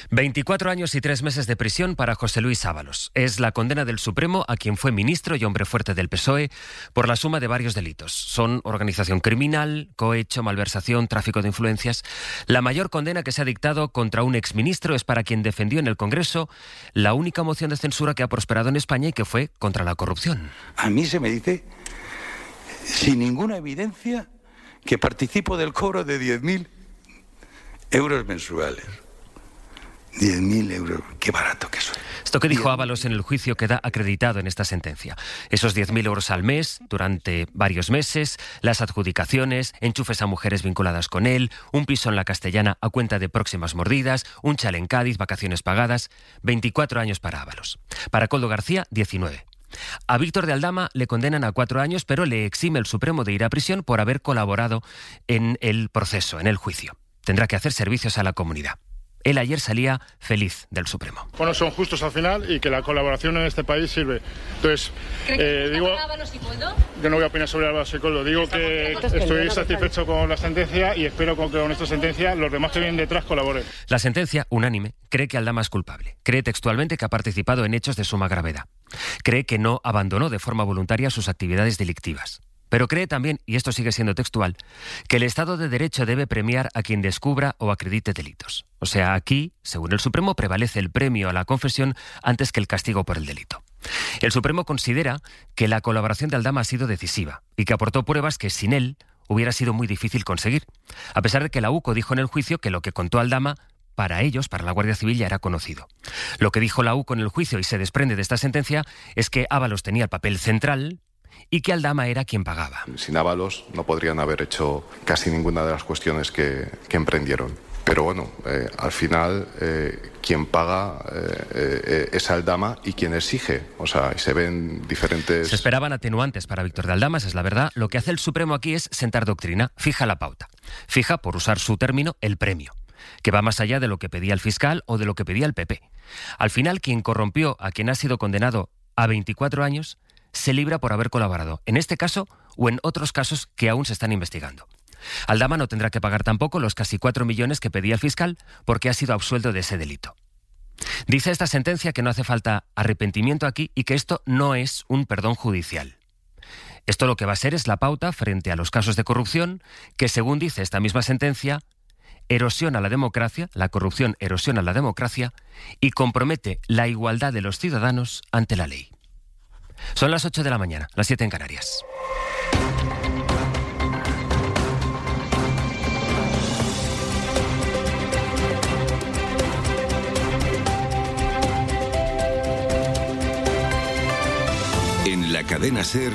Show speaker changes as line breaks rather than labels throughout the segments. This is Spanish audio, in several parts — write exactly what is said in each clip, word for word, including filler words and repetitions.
veinticuatro años y tres meses de prisión para José Luis Ábalos. Es la condena del Supremo a quien fue ministro y hombre fuerte del P S O E por la suma de varios delitos. Son organización criminal, cohecho, malversación, tráfico de influencias. La mayor condena que se ha dictado contra un exministro es para quien defendió en el Congreso la única moción de censura que ha prosperado en España y que fue contra la corrupción.
A mí se me dice, sin ninguna evidencia, que participo del cobro de diez mil euros mensuales. diez mil euros, qué barato que soy.
Esto que dijo Ábalos en el juicio queda acreditado en esta sentencia. Esos diez mil euros al mes, durante varios meses, las adjudicaciones, enchufes a mujeres vinculadas con él, un piso en la Castellana a cuenta de próximas mordidas, un chale en Cádiz, vacaciones pagadas. veinticuatro años para Ábalos. Para Koldo García, diecinueve. A Víctor de Aldama le condenan a cuatro años, pero le exime el Supremo de ir a prisión por haber colaborado en el proceso, en el juicio. Tendrá que hacer servicios a la comunidad. Él ayer salía feliz del Supremo.
Bueno, son justos al final y que la colaboración en este país sirve. Entonces, eh, digo, yo no voy a opinar sobre Ábalos y Koldo. Digo que estoy satisfecho con la sentencia y espero que con esta sentencia los demás que vienen detrás colaboren.
La sentencia, unánime, cree que Aldama es culpable. Cree textualmente que ha participado en hechos de suma gravedad. Cree que no abandonó de forma voluntaria sus actividades delictivas. Pero cree también, y esto sigue siendo textual, que el Estado de Derecho debe premiar a quien descubra o acredite delitos. O sea, aquí, según el Supremo, prevalece el premio a la confesión antes que el castigo por el delito. El Supremo considera que la colaboración de Aldama ha sido decisiva y que aportó pruebas que sin él hubiera sido muy difícil conseguir, a pesar de que la U C O dijo en el juicio que lo que contó Aldama para ellos, para la Guardia Civil, ya era conocido. Lo que dijo la U C O en el juicio y se desprende de esta sentencia es que Ábalos tenía el papel central y que Aldama era quien pagaba.
Sin Ábalos no podrían haber hecho casi ninguna de las cuestiones que, que emprendieron. Pero bueno, eh, al final eh, quien paga eh, eh, es Aldama y quien exige. O sea, se ven diferentes...
Se esperaban atenuantes para Víctor de Aldama, esa es la verdad. Lo que hace el Supremo aquí es sentar doctrina, fija la pauta. Fija, por usar su término, el premio, que va más allá de lo que pedía el fiscal o de lo que pedía el P P. Al final, quien corrompió a quien ha sido condenado a veinticuatro años se libra por haber colaborado, en este caso o en otros casos que aún se están investigando. Aldama no tendrá que pagar tampoco los casi cuatro millones que pedía el fiscal porque ha sido absuelto de ese delito. Dice esta sentencia que no hace falta arrepentimiento aquí y que esto no es un perdón judicial. Esto lo que va a ser es la pauta frente a los casos de corrupción que, según dice esta misma sentencia, erosiona la democracia, la corrupción erosiona la democracia y compromete la igualdad de los ciudadanos ante la ley. Son las ocho de la mañana, las siete en Canarias.
En la cadena SER,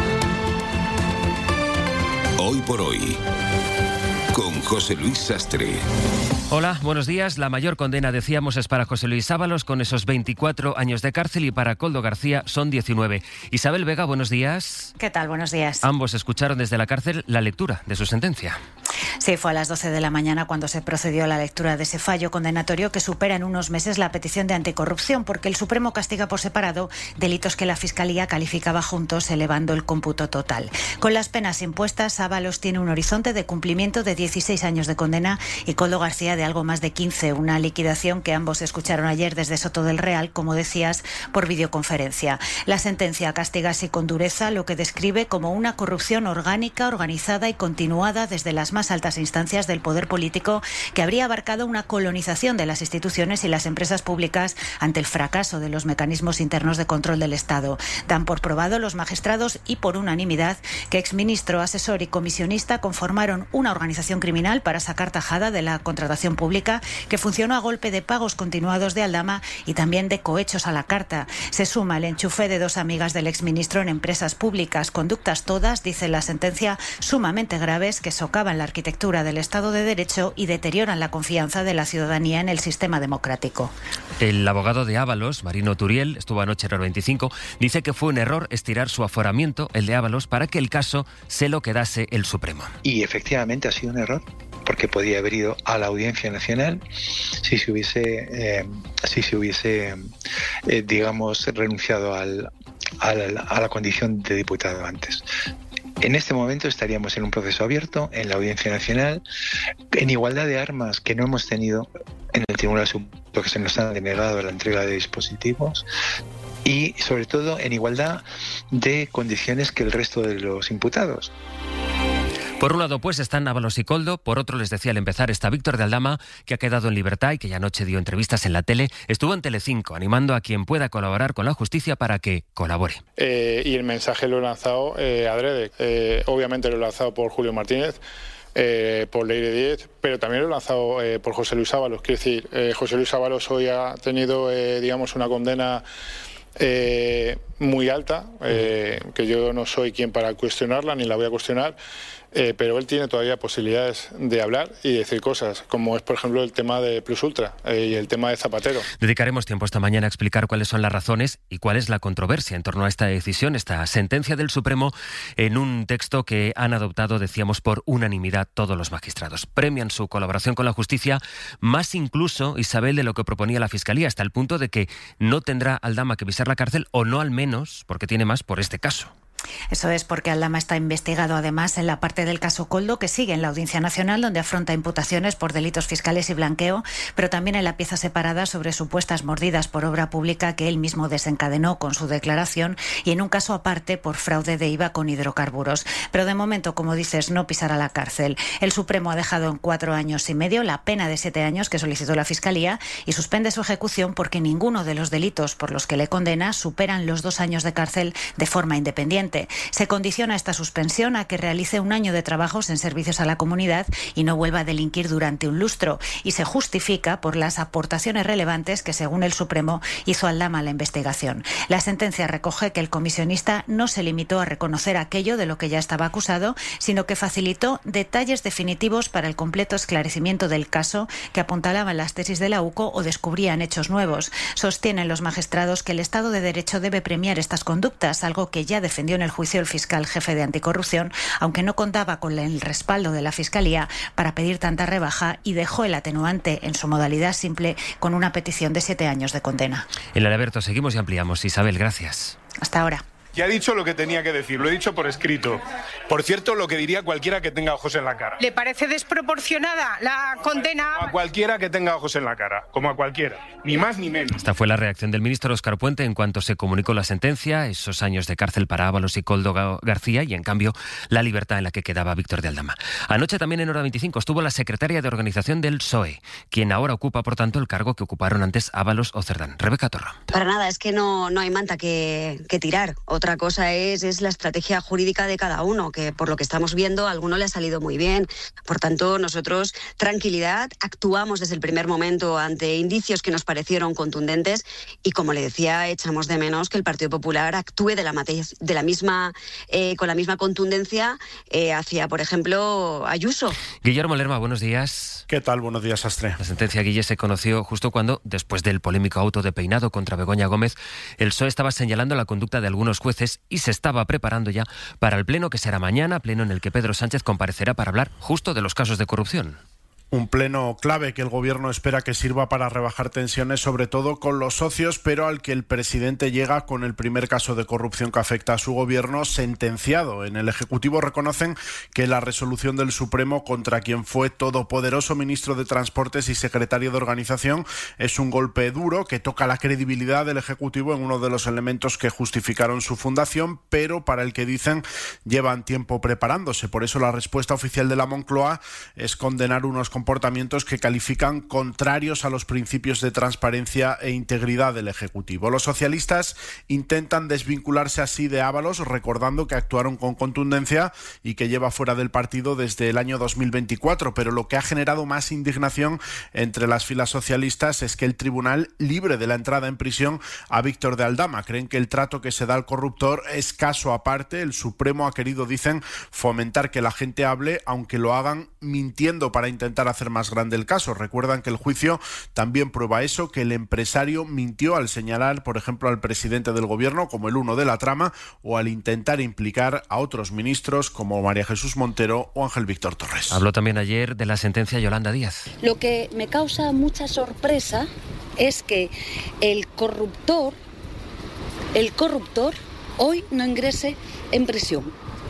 Hoy por Hoy, con José Luis Sastre.
Hola, buenos días. La mayor condena, decíamos, es para José Luis Ábalos, con esos veinticuatro años de cárcel, y para Koldo García son diecinueve. Isabel Vega, buenos días.
¿Qué tal? Buenos días.
Ambos escucharon desde la cárcel la lectura de su sentencia.
Sí, fue a las doce de la mañana cuando se procedió a la lectura de ese fallo condenatorio que supera en unos meses la petición de anticorrupción, porque el Supremo castiga por separado delitos que la Fiscalía calificaba juntos, elevando el cómputo total. Con las penas impuestas, Ábalos tiene un horizonte de cumplimiento de dieciséis años de condena y Koldo García de algo más de quince, una liquidación que ambos escucharon ayer desde Soto del Real, como decías, por videoconferencia. La sentencia castiga así con dureza lo que describe como una corrupción orgánica, organizada y continuada desde las más altas instancias del poder político, que habría abarcado una colonización de las instituciones y las empresas públicas ante el fracaso de los mecanismos internos de control del Estado. Dan por probado los magistrados y por unanimidad que exministro, asesor y comisionista conformaron una organización criminal para sacar tajada de la contratación pública que funcionó a golpe de pagos continuados de Aldama y también de cohechos a la carta. Se suma el enchufe de dos amigas del exministro en empresas públicas, conductas todas, dice la sentencia, sumamente graves que socavan la arquitectura del Estado de Derecho y deterioran la confianza de la ciudadanía en el sistema democrático.
El abogado de Ábalos, Marino Turiel, estuvo anoche en el veinticinco, dice que fue un error estirar su aforamiento, el de Ábalos, para que el caso se lo quedase el Supremo.
Y efectivamente ha sido un error, porque podía haber ido a la Audiencia Nacional si se hubiese, eh, si se hubiese eh, digamos, renunciado al, al, a la condición de diputado antes. En este momento estaríamos en un proceso abierto en la Audiencia Nacional, en igualdad de armas que no hemos tenido en el Tribunal Supremo, que se nos ha denegado la entrega de dispositivos, y sobre todo en igualdad de condiciones que el resto de los imputados.
Por un lado, pues, están Ábalos y Koldo. Por otro, les decía al empezar, está Víctor de Aldama, que ha quedado en libertad y que ya anoche dio entrevistas en la tele. Estuvo en Telecinco, animando a quien pueda colaborar con la justicia para que colabore.
Eh, y el mensaje lo he lanzado eh, adrede. Eh, obviamente lo he lanzado por Julio Martínez, eh, por Leire Díez, pero también lo he lanzado eh, por José Luis Ábalos. Quiero decir, eh, José Luis Ábalos hoy ha tenido, eh, digamos, una condena eh, muy alta, eh, que yo no soy quien para cuestionarla, ni la voy a cuestionar. Eh, pero él tiene todavía posibilidades de hablar y decir cosas, como es, por ejemplo, el tema de Plus Ultra eh, y el tema de Zapatero.
Dedicaremos tiempo esta mañana a explicar cuáles son las razones y cuál es la controversia en torno a esta decisión, esta sentencia del Supremo, en un texto que han adoptado, decíamos, por unanimidad todos los magistrados. Premian su colaboración con la justicia, más incluso, Isabel, de lo que proponía la Fiscalía, hasta el punto de que no tendrá Aldama que pisar la cárcel, o no al menos, porque tiene más, por este caso.
Eso es porque Aldama está investigado además en la parte del caso Koldo, que sigue en la Audiencia Nacional, donde afronta imputaciones por delitos fiscales y blanqueo, pero también en la pieza separada sobre supuestas mordidas por obra pública que él mismo desencadenó con su declaración, y en un caso aparte por fraude de I V A con hidrocarburos. Pero de momento, como dices, no pisará la cárcel. El Supremo ha dejado en cuatro años y medio la pena de siete años que solicitó la Fiscalía y suspende su ejecución porque ninguno de los delitos por los que le condena superan los dos años de cárcel de forma independiente. Se condiciona esta suspensión a que realice un año de trabajos en servicios a la comunidad y no vuelva a delinquir durante un lustro, y se justifica por las aportaciones relevantes que, según el Supremo, hizo Aldama a la investigación. La sentencia recoge que el comisionista no se limitó a reconocer aquello de lo que ya estaba acusado, sino que facilitó detalles definitivos para el completo esclarecimiento del caso, que apuntalaban las tesis de la U C O o descubrían hechos nuevos. Sostienen los magistrados que el Estado de Derecho debe premiar estas conductas, algo que ya defendió en el juicio el fiscal jefe de anticorrupción, aunque no contaba con el respaldo de la Fiscalía para pedir tanta rebaja, y dejó el atenuante en su modalidad simple con una petición de siete años de condena.
En el Alberto seguimos y ampliamos. Isabel, gracias.
Hasta ahora.
Ya ha dicho lo que tenía que decir, lo he dicho por escrito. Por cierto, lo que diría cualquiera que tenga ojos en la cara.
¿Le parece desproporcionada la condena?
A cualquiera que tenga ojos en la cara, como a cualquiera, ni más ni menos.
Esta fue la reacción del ministro Óscar Puente en cuanto se comunicó la sentencia, esos años de cárcel para Ábalos y Koldo García, y en cambio la libertad en la que quedaba Víctor de Aldama. Anoche también en Hora veinticinco estuvo la secretaria de organización del P S O E, quien ahora ocupa, por tanto, el cargo que ocuparon antes Ábalos o Cerdán. Rebeca Torro.
Para nada, es que no, no hay manta que, que tirar. Otra cosa es, es la estrategia jurídica de cada uno, que por lo que estamos viendo a alguno le ha salido muy bien. Por tanto, nosotros, tranquilidad, actuamos desde el primer momento ante indicios que nos parecieron contundentes y, como le decía, echamos de menos que el Partido Popular actúe de la, de la misma, eh, con la misma contundencia eh, hacia, por ejemplo, Ayuso.
Guillermo Lerma, buenos días.
¿Qué tal? Buenos días, Astre.
La sentencia, Guille, se conoció justo cuando, después del polémico auto de peinado contra Begoña Gómez, el P S O E estaba señalando la conducta de algunos jueces y se estaba preparando ya para el pleno que será mañana, pleno en el que Pedro Sánchez comparecerá para hablar justo de los casos de corrupción.
Un pleno clave que el Gobierno espera que sirva para rebajar tensiones, sobre todo con los socios, pero al que el presidente llega con el primer caso de corrupción que afecta a su Gobierno sentenciado. En el Ejecutivo reconocen que la resolución del Supremo contra quien fue todopoderoso ministro de Transportes y secretario de Organización es un golpe duro que toca la credibilidad del Ejecutivo en uno de los elementos que justificaron su fundación, pero para el que dicen llevan tiempo preparándose. Por eso la respuesta oficial de la Moncloa es condenar unos comportamientos comportamientos que califican contrarios a los principios de transparencia e integridad del Ejecutivo. Los socialistas intentan desvincularse así de Ábalos, recordando que actuaron con contundencia y que lleva fuera del partido desde el año dos mil veinticuatro, pero lo que ha generado más indignación entre las filas socialistas es que el tribunal libre de la entrada en prisión a Víctor de Aldama. Creen que el trato que se da al corruptor es caso aparte. El Supremo ha querido, dicen, fomentar que la gente hable, aunque lo hagan mintiendo para intentar hacer más grande el caso. Recuerdan que el juicio también prueba eso, que el empresario mintió al señalar, por ejemplo, al presidente del Gobierno como el uno de la trama, o al intentar implicar a otros ministros como María Jesús Montero o Ángel Víctor Torres.
Habló también ayer de la sentencia Yolanda Díaz.
Lo que me causa mucha sorpresa es que el corruptor, el corruptor hoy no ingrese en prisión.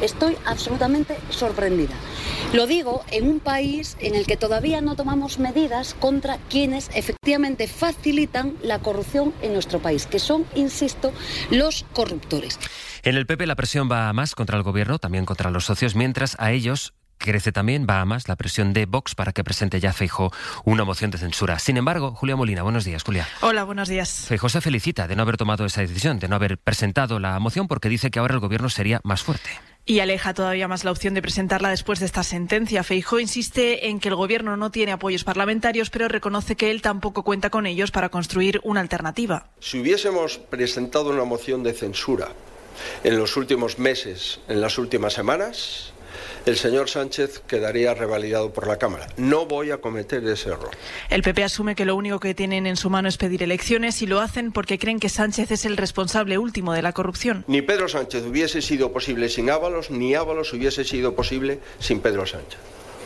Estoy absolutamente sorprendida. Lo digo en un país en el que todavía no tomamos medidas contra quienes efectivamente facilitan la corrupción en nuestro país, que son, insisto, los corruptores.
En el P P la presión va a más contra el gobierno, también contra los socios, mientras a ellos crece también, va a más, la presión de Vox para que presente ya Feijóo una moción de censura. Sin embargo, Julia Molina, buenos días, Julia.
Hola, buenos días.
Feijóo se felicita de no haber tomado esa decisión, de no haber presentado la moción, porque dice que ahora el gobierno sería más fuerte.
Y aleja todavía más la opción de presentarla después de esta sentencia. Feijóo insiste en que el gobierno no tiene apoyos parlamentarios, pero reconoce que él tampoco cuenta con ellos para construir una alternativa.
Si hubiésemos presentado una moción de censura en los últimos meses, en las últimas semanas, el señor Sánchez quedaría revalidado por la Cámara. No voy a cometer ese error.
El P P asume que lo único que tienen en su mano es pedir elecciones y lo hacen porque creen que Sánchez es el responsable último de la corrupción.
Ni Pedro Sánchez hubiese sido posible sin Ábalos, ni Ábalos hubiese sido posible sin Pedro Sánchez.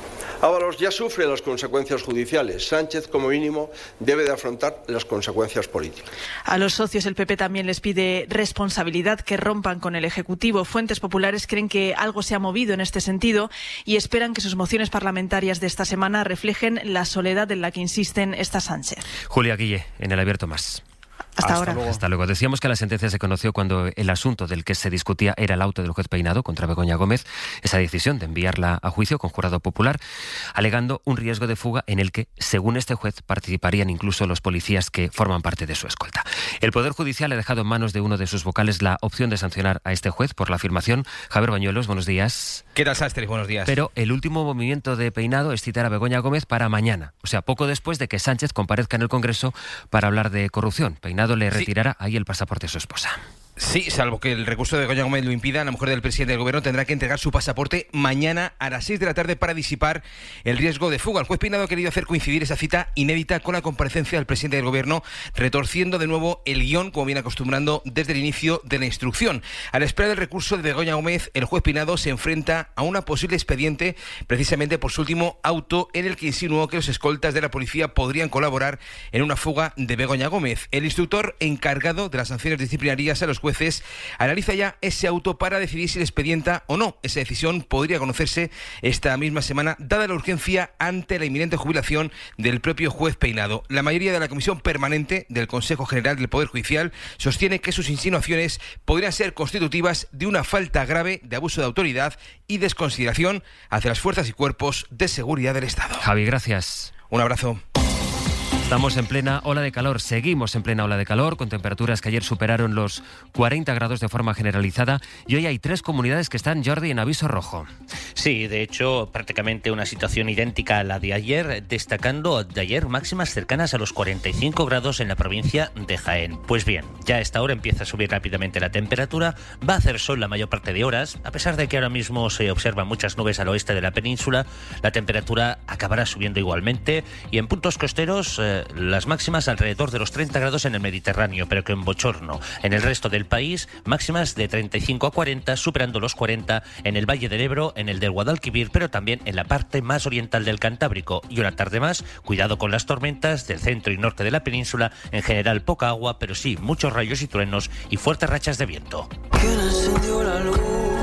Ábalos ya sufre las consecuencias judiciales. Sánchez, como mínimo, debe de afrontar las consecuencias políticas.
A los socios el P P también les pide responsabilidad, que rompan con el Ejecutivo. Fuentes populares creen que algo se ha movido en este sentido y esperan que sus mociones parlamentarias de esta semana reflejen la soledad en la que insisten esta Sánchez.
Julia Guille, en El Abierto Más.
Hasta, Hasta ahora.
Luego. Hasta luego. Decíamos que la sentencia se conoció cuando el asunto del que se discutía era el auto del juez Peinado contra Begoña Gómez, esa decisión de enviarla a juicio con jurado popular, alegando un riesgo de fuga en el que, según este juez, participarían incluso los policías que forman parte de su escolta. El Poder Judicial ha dejado en manos de uno de sus vocales la opción de sancionar a este juez por la afirmación. Javier Bañuelos, buenos días.
¿Qué tal, Sastre? Buenos días.
Pero el último movimiento de Peinado es citar a Begoña Gómez para mañana, o sea, poco después de que Sánchez comparezca en el Congreso para hablar de corrupción. Peinado le retirará sí. ahí el pasaporte a su esposa.
Sí, salvo que el recurso de Begoña Gómez lo impida, la mujer del presidente del gobierno tendrá que entregar su pasaporte mañana a las seis de la tarde para disipar el riesgo de fuga. El juez Peinado ha querido hacer coincidir esa cita inédita con la comparecencia del presidente del gobierno, retorciendo de nuevo el guión, como viene acostumbrando desde el inicio de la instrucción. A la espera del recurso de Begoña Gómez, el juez Peinado se enfrenta a una posible expediente precisamente por su último auto, en el que insinuó que los escoltas de la policía podrían colaborar en una fuga de Begoña Gómez. El instructor encargado de las sanciones disciplinarias a los jueces analiza ya ese auto para decidir si le expedienta o no. Esa decisión podría conocerse esta misma semana, dada la urgencia ante la inminente jubilación del propio juez Peinado. La mayoría de la Comisión Permanente del Consejo General del Poder Judicial sostiene que sus insinuaciones podrían ser constitutivas de una falta grave de abuso de autoridad y desconsideración hacia las fuerzas y cuerpos de seguridad del Estado.
Javi, gracias.
Un abrazo.
Estamos en plena ola de calor, seguimos en plena ola de calor, con temperaturas que ayer superaron los cuarenta grados de forma generalizada, y hoy hay tres comunidades que están, Jordi, en aviso rojo.
Sí, de hecho, prácticamente una situación idéntica a la de ayer, destacando de ayer máximas cercanas a los cuarenta y cinco grados en la provincia de Jaén. Pues bien, ya a esta hora empieza a subir rápidamente la temperatura, va a hacer sol la mayor parte de horas, a pesar de que ahora mismo se observan muchas nubes al oeste de la península, la temperatura acabará subiendo igualmente, y en puntos costeros eh, las máximas alrededor de los treinta grados en el Mediterráneo, pero que en bochorno. En el resto del país, máximas de treinta y cinco a cuarenta, superando los cuarenta en el Valle del Ebro, en el del Guadalquivir, pero también en la parte más oriental del Cantábrico. Y una tarde más, cuidado con las tormentas del centro y norte de la península, en general poca agua, pero sí muchos rayos y truenos y fuertes rachas de viento.
¿Quién encendió la luz?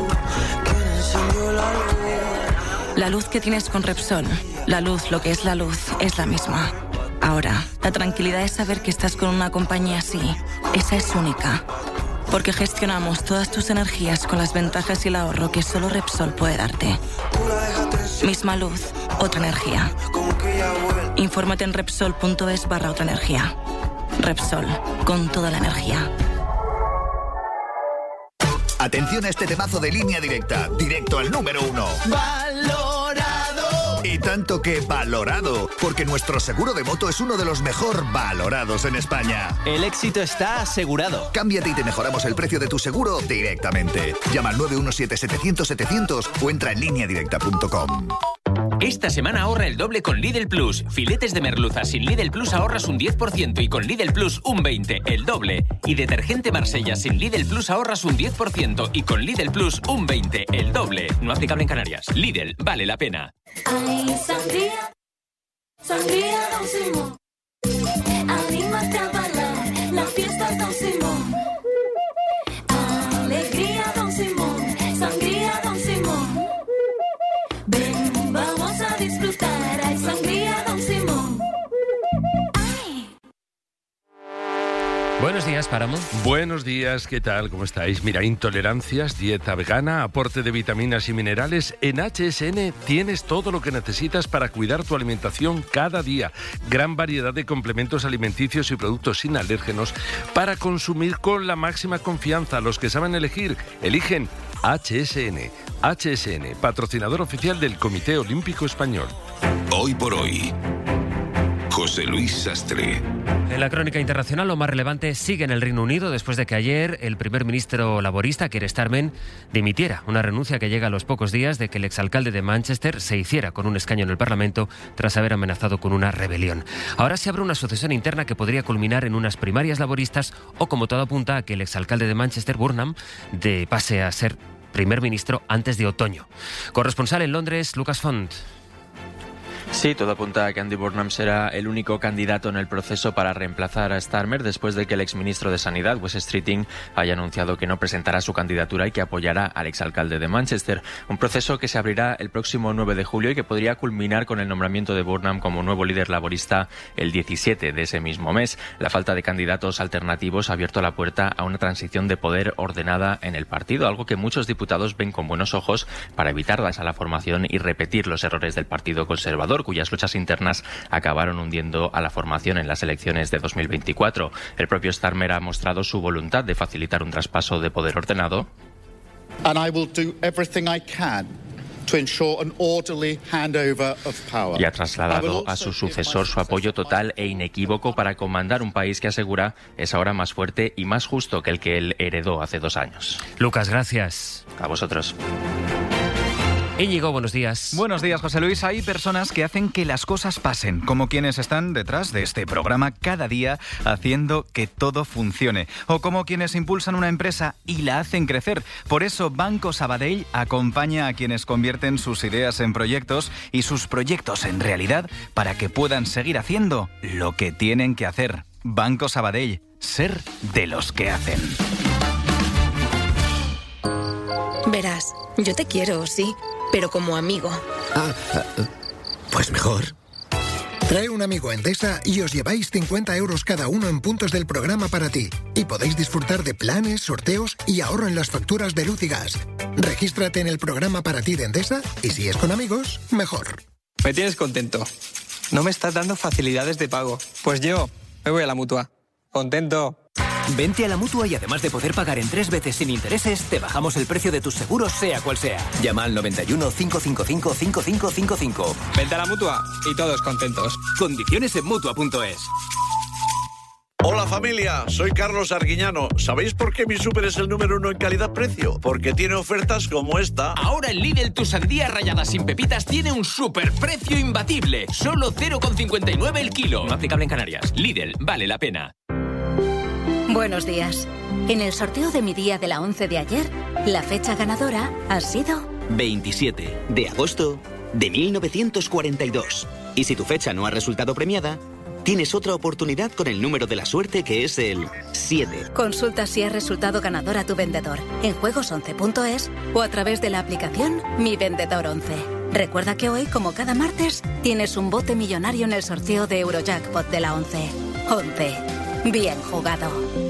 ¿Quién encendió la luz?
La luz que tienes con Repsol, la luz, lo que es la luz, es la misma. Ahora, la tranquilidad es saber que estás con una compañía así. Esa es única. Porque gestionamos todas tus energías con las ventajas y el ahorro que solo Repsol puede darte. Misma luz, otra energía. Infórmate en Repsol.es barra otra energía. Repsol, con toda la energía.
Atención a este temazo de Línea Directa, directo al número uno. ¡Valorado! Y tanto que valorado, porque nuestro seguro de moto es uno de los mejor valorados en España.
El éxito está asegurado.
Cámbiate y te mejoramos el precio de tu seguro directamente. Llama al nueve uno siete setecientos setecientos o entra en línea directa punto com.
Esta semana ahorra el doble con Lidl Plus. Filetes de merluza sin Lidl Plus ahorras un diez por ciento y con Lidl Plus un veinte por ciento, el doble. Y detergente Marsella sin Lidl Plus ahorras un diez por ciento y con Lidl Plus un veinte por ciento, el doble. No aplicable en Canarias. Lidl, vale la pena.
Ay, sangría, sangría Don Simón. Anímate a bailar, la fiesta Don Simón. Alegría Don Simón, sangría Don Simón.
Buenos días, Páramo.
Buenos días, ¿qué tal? ¿Cómo estáis? Mira, intolerancias, dieta vegana, aporte de vitaminas y minerales. En H S N tienes todo lo que necesitas para cuidar tu alimentación cada día. Gran variedad de complementos alimenticios y productos sin alérgenos para consumir con la máxima confianza. Los que saben elegir, eligen H S N. H S N, patrocinador oficial del Comité Olímpico Español.
Hoy por hoy, José Luis Sastre.
En la crónica internacional, lo más relevante sigue en el Reino Unido después de que ayer el primer ministro laborista, Keir Starmer, dimitiera. Una renuncia que llega a los pocos días de que el exalcalde de Manchester se hiciera con un escaño en el Parlamento tras haber amenazado con una rebelión. Ahora se abre una sucesión interna que podría culminar en unas primarias laboristas o, como todo apunta, a que el exalcalde de Manchester, Burnham, de pase a ser primer ministro antes de otoño. Corresponsal en Londres, Lucas Font.
Sí, todo apunta a que Andy Burnham será el único candidato en el proceso para reemplazar a Starmer después de que el exministro de Sanidad, Wes Streeting, haya anunciado que no presentará su candidatura y que apoyará al exalcalde de Manchester. Un proceso que se abrirá el próximo nueve de julio y que podría culminar con el nombramiento de Burnham como nuevo líder laborista el diecisiete de ese mismo mes. La falta de candidatos alternativos ha abierto la puerta a una transición de poder ordenada en el partido, algo que muchos diputados ven con buenos ojos para evitar a la formación y repetir los errores del Partido Conservador, cuyas luchas internas acabaron hundiendo a la formación en las elecciones de dos mil veinticuatro. El propio Starmer ha mostrado su voluntad de facilitar un traspaso de poder ordenado.
And I will do everything I can to ensure an orderly handover of power.
Y ha trasladado a su sucesor su apoyo total e inequívoco para comandar un país que asegura es ahora más fuerte y más justo que el que él heredó hace dos años.
Lucas, gracias.
A vosotros.
Íñigo, buenos días.
Buenos días, José Luis. Hay personas que hacen que las cosas pasen, como quienes están detrás de este programa cada día haciendo que todo funcione, o como quienes impulsan una empresa y la hacen crecer. Por eso Banco Sabadell acompaña a quienes convierten sus ideas en proyectos y sus proyectos en realidad para que puedan seguir haciendo lo que tienen que hacer. Banco Sabadell, ser de los que hacen.
Verás, yo te quiero, sí, pero como amigo.
Ah, pues mejor. Trae un amigo a Endesa y os lleváis cincuenta euros cada uno en puntos del programa para ti. Y podéis disfrutar de planes, sorteos y ahorro en las facturas de luz y gas. Regístrate en el programa para ti de Endesa y si es con amigos, mejor.
Me tienes contento. No me estás dando facilidades de pago. Pues yo me voy a la Mutua. Contento.
Vente a la Mutua y además de poder pagar en tres veces sin intereses, te bajamos el precio de tus seguros sea cual sea. Llama al noventa y uno, cinco cinco cinco, cinco cinco cinco cinco.
Vente a la Mutua y todos contentos.
Condiciones en Mutua punto es.
Hola familia, soy Carlos Arguiñano. ¿Sabéis por qué mi súper es el número uno en calidad-precio? Porque tiene ofertas como esta.
Ahora en Lidl tu sandía rallada sin pepitas tiene un superprecio imbatible. Solo cero coma cincuenta y nueve el kilo. No aplicable en Canarias. Lidl, vale la pena.
Buenos días. En el sorteo de mi día de la once de ayer, la fecha ganadora ha sido
veintisiete de agosto de mil novecientos cuarenta y dos. Y si tu fecha no ha resultado premiada, tienes otra oportunidad con el número de la suerte, que es el siete.
Consulta si ha resultado ganador a tu vendedor en juegos once punto es o a través de la aplicación Mi Vendedor once. Recuerda que hoy, como cada martes, tienes un bote millonario en el sorteo de Eurojackpot de la once. once. Bien jugado.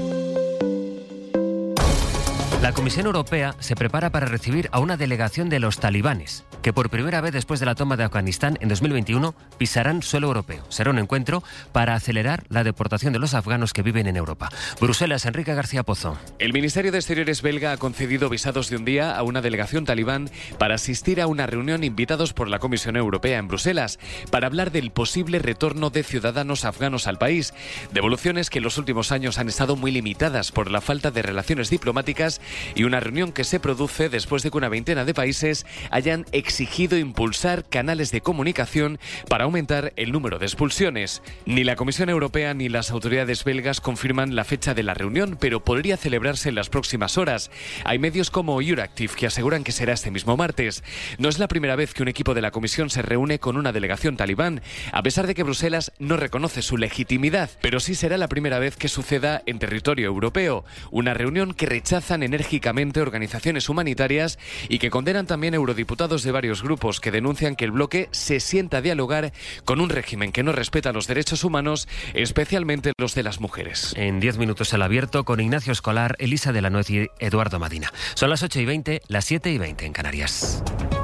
La Comisión Europea se prepara para recibir a una delegación de los talibanes, que por primera vez después de la toma de Afganistán en dos mil veintiuno pisarán suelo europeo. Será un encuentro para acelerar la deportación de los afganos que viven en Europa. Bruselas, Enrique García Pozo.
El Ministerio de Exteriores belga ha concedido visados de un día a una delegación talibán para asistir a una reunión invitados por la Comisión Europea en Bruselas para hablar del posible retorno de ciudadanos afganos al país. Devoluciones que en los últimos años han estado muy limitadas por la falta de relaciones diplomáticas y una reunión que se produce después de que una veintena de países hayan exigido impulsar canales de comunicación para aumentar el número de expulsiones. Ni la Comisión Europea ni las autoridades belgas confirman la fecha de la reunión, pero podría celebrarse en las próximas horas. Hay medios como Euractiv que aseguran que será este mismo martes. No es la primera vez que un equipo de la Comisión se reúne con una delegación talibán, a pesar de que Bruselas no reconoce su legitimidad, pero sí será la primera vez que suceda en territorio europeo. Una reunión que rechazan enérgicamente organizaciones humanitarias y que condenan también eurodiputados de varios varios grupos que denuncian que el bloque se sienta a dialogar con un régimen que no respeta los derechos humanos, especialmente los de las mujeres.
En diez minutos el abierto con Ignacio Escolar, Elisa de la Nuez y Eduardo Madina. Son las ocho y veinte, las siete y veinte en Canarias.